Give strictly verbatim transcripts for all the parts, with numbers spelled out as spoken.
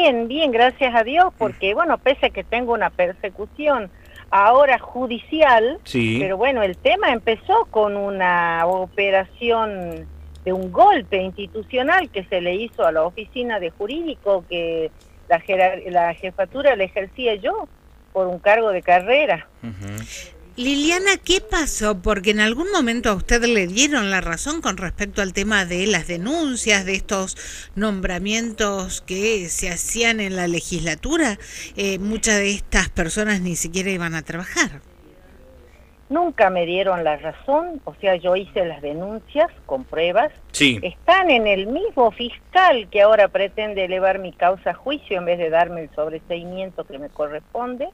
bien, bien, gracias a Dios, porque bueno, pese a que tengo una persecución ahora judicial, sí. pero bueno, el tema empezó con una operación de un golpe institucional que se le hizo a la oficina de jurídico, que la, la jefatura la ejercía yo por un cargo de carrera. Uh-huh. Liliana, ¿qué pasó? Porque en algún momento a usted le dieron la razón con respecto al tema de las denuncias, de estos nombramientos que se hacían en la legislatura. Eh, muchas de estas personas ni siquiera iban a trabajar. Nunca me dieron la razón, o sea, yo hice las denuncias con pruebas. Sí. Están en el mismo fiscal que ahora pretende elevar mi causa a juicio en vez de darme el sobreseimiento que me corresponde.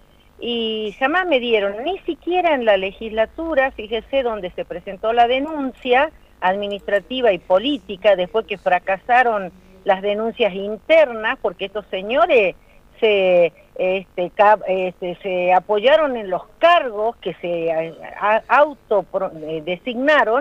Y jamás me dieron, ni siquiera en la legislatura, fíjese, donde se presentó la denuncia administrativa y política, después que fracasaron las denuncias internas, porque estos señores se, este, este, se apoyaron en los cargos que se autodesignaron,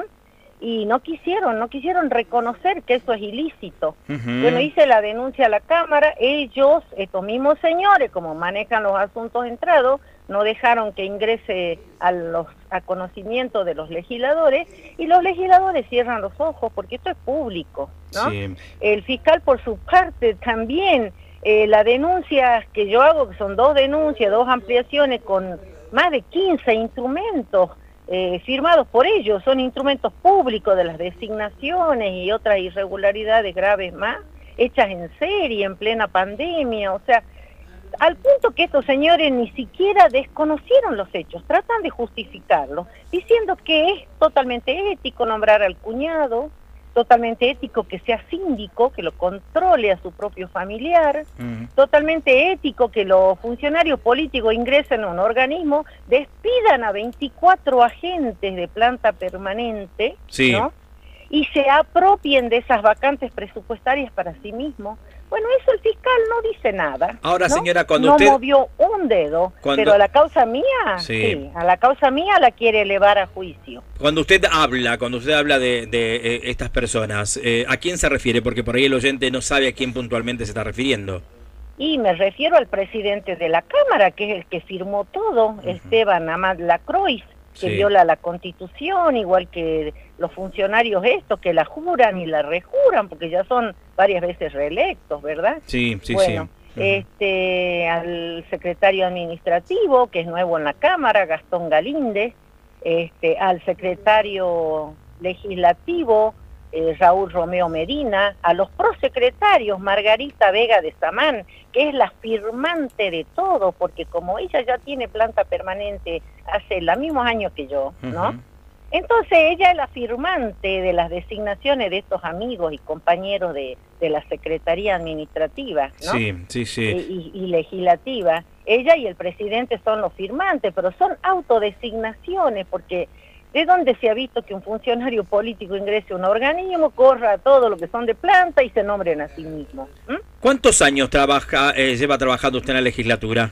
y no quisieron, no quisieron reconocer que eso es ilícito. Uh-huh. Bueno, hice la denuncia a la Cámara, ellos, estos mismos señores, como manejan los asuntos entrados, no dejaron que ingrese a los a conocimiento de los legisladores, y los legisladores cierran los ojos, porque esto es público, ¿no? Sí. El fiscal, por su parte, también, eh, la denuncia que yo hago, que son dos denuncias, dos ampliaciones con más de quince instrumentos, Eh, firmados por ellos, son instrumentos públicos de las designaciones y otras irregularidades graves más, hechas en serie, en plena pandemia, o sea, al punto que estos señores ni siquiera desconocieron los hechos, tratan de justificarlos, diciendo que es totalmente ético nombrar al cuñado, totalmente ético que sea síndico, que lo controle a su propio familiar, uh-huh. Totalmente ético que los funcionarios políticos ingresen a un organismo, despidan a veinticuatro agentes de planta permanente, sí. ¿no? Y se apropien de esas vacantes presupuestarias para sí mismos. Bueno, eso el fiscal no dice nada. Ahora, ¿no? señora, cuando no usted... No movió un dedo, cuando... pero a la causa mía, sí. sí, a la causa mía la quiere elevar a juicio. Cuando usted habla, cuando usted habla de, de eh, estas personas, eh, ¿a quién se refiere? Porque por ahí el oyente no sabe a quién puntualmente se está refiriendo. Y me refiero al presidente de la Cámara, que es el que firmó todo, uh-huh. Esteban Amat Lacroix, que sí. viola la Constitución, igual que los funcionarios estos que la juran y la rejuran, porque ya son varias veces reelectos, ¿verdad? Sí, sí, bueno, sí. Uh-huh. este, al secretario administrativo, que es nuevo en la Cámara, Gastón Galíndez, este, al secretario legislativo, eh, Raúl Romeo Medina, a los prosecretarios, Margarita Vega de Samán, que es la firmante de todo, porque como ella ya tiene planta permanente hace los mismos años que yo, ¿no? Uh-huh. Entonces ella es la firmante de las designaciones de estos amigos y compañeros de, de la Secretaría Administrativa, ¿no? Sí, sí, sí. Y, y, y legislativa. Ella y el presidente son los firmantes, pero son autodesignaciones, porque ¿de dónde se ha visto que un funcionario político ingrese a un organismo, corra a todo lo que son de planta y se nombren a sí mismo? ¿Mm? ¿Cuántos años trabaja, eh, lleva trabajando usted en la legislatura?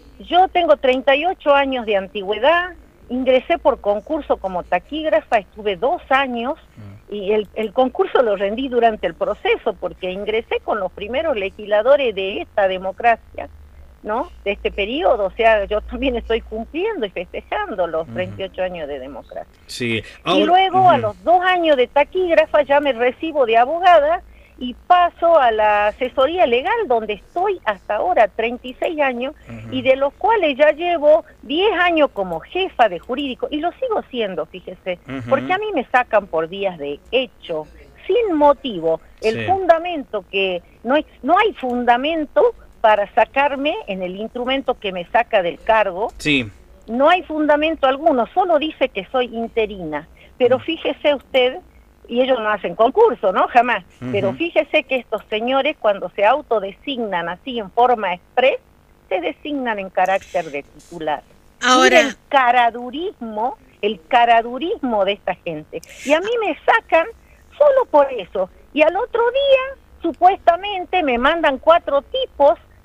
Yo tengo treinta y ocho años de antigüedad. Ingresé por concurso como taquígrafa, estuve dos años mm. y el, el concurso lo rendí durante el proceso porque ingresé con los primeros legisladores de esta democracia, ¿no? De este periodo, o sea, yo también estoy cumpliendo y festejando los uh-huh. treinta y ocho años de democracia. Sí. Ahora, y luego uh-huh. a los dos años de taquígrafa ya me recibo de abogada y paso a la asesoría legal, donde estoy hasta ahora, treinta y seis años, uh-huh. y de los cuales ya llevo diez años como jefa de jurídico, y lo sigo siendo, fíjese, uh-huh. porque a mí me sacan por días de hecho, sin motivo, el sí. fundamento que, no hay, no hay fundamento para sacarme en el instrumento que me saca del cargo, sí. no hay fundamento alguno, solo dice que soy interina, pero fíjese usted, y ellos no hacen concurso, ¿no? Jamás. Uh-huh. Pero fíjese que estos señores, cuando se autodesignan así en forma express, se designan en carácter de titular. Ahora... Mira el caradurismo, el caradurismo de esta gente. Y a mí me sacan solo por eso. Y al otro día, supuestamente, me mandan cuatro tipos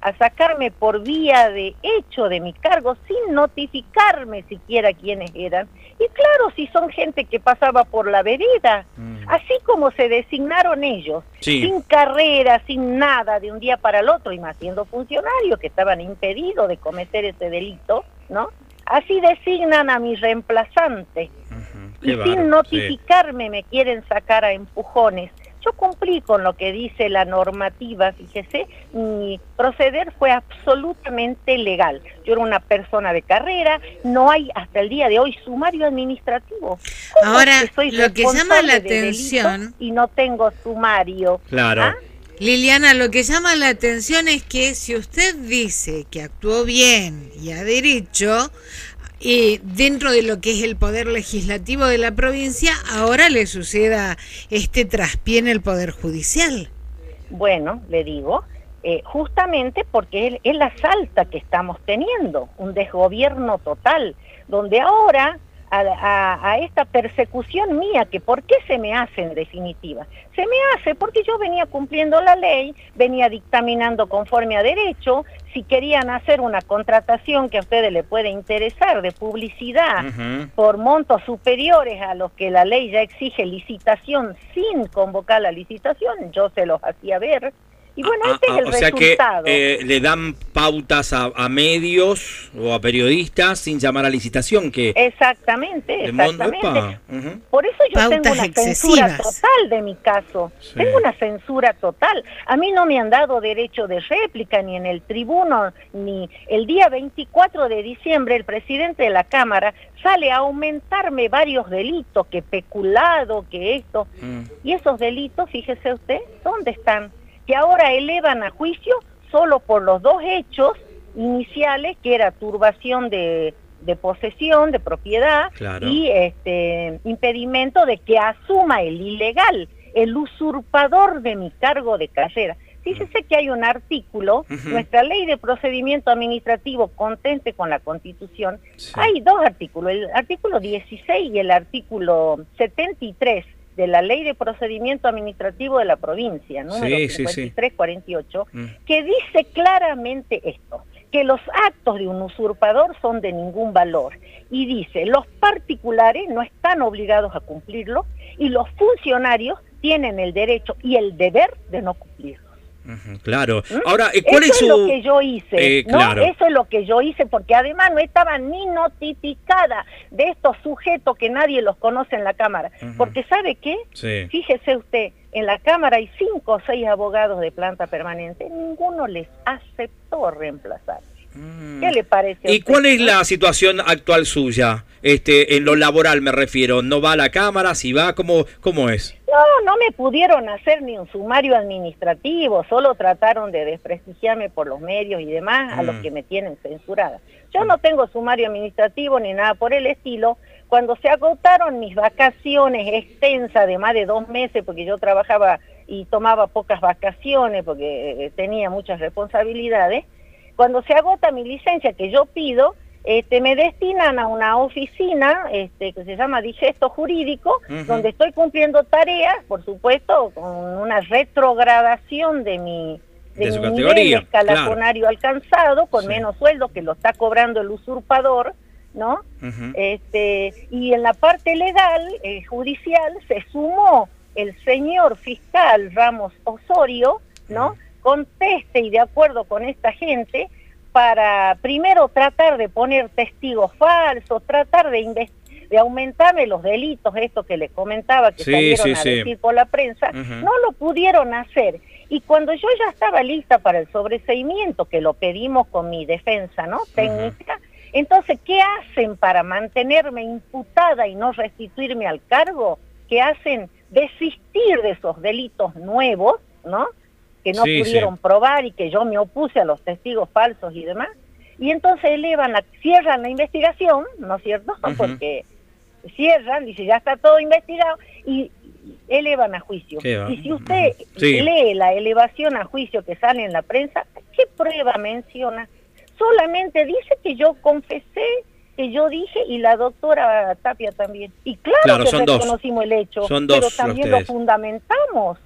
a sacarme por vía de hecho de mi cargo sin notificarme siquiera quiénes eran. Y claro, si son gente que pasaba por la vereda, mm. así como se designaron ellos, sí. sin carrera, sin nada, de un día para el otro, y más siendo funcionarios que estaban impedidos de cometer ese delito, ¿no? Así designan a mi reemplazante. Uh-huh. Y sin notificarme sí. me quieren sacar a empujones. Yo cumplí con lo que dice la normativa, fíjese, mi proceder fue absolutamente legal. Yo era una persona de carrera, no hay hasta el día de hoy sumario administrativo. Ahora, es que soy lo que llama la atención... Y no tengo sumario. Claro. ¿Ah? Liliana, lo que llama la atención es que si usted dice que actuó bien y a derecho... Y dentro de lo que es el poder legislativo de la provincia, ahora le suceda este traspié en el poder judicial. Bueno, le digo, eh, justamente porque es, es la salta que estamos teniendo, un desgobierno total, donde ahora a, a, a esta persecución mía, que ¿por qué se me hace en definitiva? Se me hace porque yo venía cumpliendo la ley, venía dictaminando conforme a derecho. Si querían hacer una contratación que a ustedes les puede interesar de publicidad uh-huh. por montos superiores a los que la ley ya exige licitación sin convocar la licitación, yo se los hacía ver. Y bueno, este ah, es el o resultado. sea que eh, le dan pautas a, a medios o a periodistas sin llamar a licitación. Que exactamente, exactamente. Uh-huh. Por eso yo pautas tengo una excesivas. Censura total de mi caso. Sí. Tengo una censura total. A mí no me han dado derecho de réplica ni en el tribuno, ni el día veinticuatro de diciembre el presidente de la Cámara sale a aumentarme varios delitos, que peculado, que esto. Mm. Y esos delitos, fíjese usted, ¿dónde están? Que ahora elevan a juicio solo por los dos hechos iniciales, que era turbación de, de posesión, de propiedad, claro. y este impedimento de que asuma el ilegal, el usurpador de mi cargo de carrera. Fíjese que hay un artículo, uh-huh. nuestra ley de procedimiento administrativo contente con la Constitución, sí. hay dos artículos, el artículo dieciséis y el artículo setenta y tres, de la Ley de Procedimiento Administrativo de la provincia, número sí, cincuenta y tres cuarenta y ocho, sí, sí. que dice claramente esto, que los actos de un usurpador son de ningún valor, y dice, los particulares no están obligados a cumplirlo, y los funcionarios tienen el derecho y el deber de no cumplirlo. Uh-huh, claro. ¿Mm? Ahora, ¿cuál Eso es su...? es lo que yo hice, eh, ¿no? Claro. Eso es lo que yo hice, porque además no estaba ni notificada de estos sujetos que nadie los conoce en la Cámara. Uh-huh. Porque ¿sabe qué? Sí. Fíjese usted, en la Cámara hay cinco o seis abogados de planta permanente, ninguno les aceptó reemplazar. Mm. ¿Qué le parece? ¿Y cuál es la situación actual suya? Este, en lo laboral me refiero, ¿no va a la Cámara? Si va, ¿cómo, cómo es? No, no me pudieron hacer ni un sumario administrativo, solo trataron de desprestigiarme por los medios y demás, mm. a los que me tienen censurada. Yo no tengo sumario administrativo ni nada por el estilo. Cuando se agotaron mis vacaciones extensas de más de dos meses, porque yo trabajaba y tomaba pocas vacaciones porque tenía muchas responsabilidades, cuando se agota mi licencia que yo pido, este, me destinan a una oficina este, que se llama Digesto Jurídico, uh-huh. donde estoy cumpliendo tareas, por supuesto, con una retrogradación de mi, de de mi nivel escalafonario claro. alcanzado, con sí. menos sueldo que lo está cobrando el usurpador, ¿no? Uh-huh. Este, y en la parte legal, eh, judicial, se sumó el señor fiscal Ramos Osorio, ¿no? Uh-huh. Conteste y de acuerdo con esta gente para primero tratar de poner testigos falsos, tratar de, de aumentarme los delitos, esto que les comentaba que sí, salieron sí, a sí. decir por la prensa, uh-huh. no lo pudieron hacer. Y cuando yo ya estaba lista para el sobreseimiento, que lo pedimos con mi defensa, ¿no? Técnica, uh-huh. entonces, ¿qué hacen para mantenerme imputada y no restituirme al cargo? ¿Qué hacen? Desistir de esos delitos nuevos, ¿no? que no sí, pudieron sí. probar y que yo me opuse a los testigos falsos y demás, y entonces elevan la, cierran la investigación, ¿no es cierto? Uh-huh. Porque cierran, dice, ya está todo investigado, y elevan a juicio. Y si usted uh-huh. sí. lee la elevación a juicio que sale en la prensa, ¿qué prueba menciona? Solamente dice que yo confesé, que yo dije, y la doctora Tapia también. Y claro, claro que reconocimos el hecho, son dos pero también lo fundamentamos.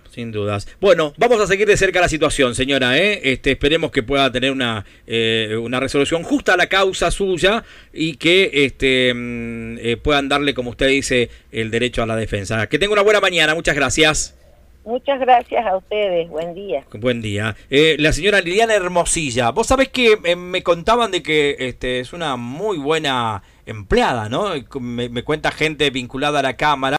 Sin dudas. Bueno, vamos a seguir de cerca la situación, señora. ¿eh? Este, esperemos que pueda tener una, eh, una resolución justa a la causa suya y que este, eh, puedan darle, como usted dice, el derecho a la defensa. Que tenga una buena mañana. Muchas gracias. Muchas gracias a ustedes. Buen día. Buen día. Eh, la señora Liliana Hermosilla. Vos sabés que eh, me contaban de que este, es una muy buena empleada, ¿no? Me, me cuenta gente vinculada a la Cámara.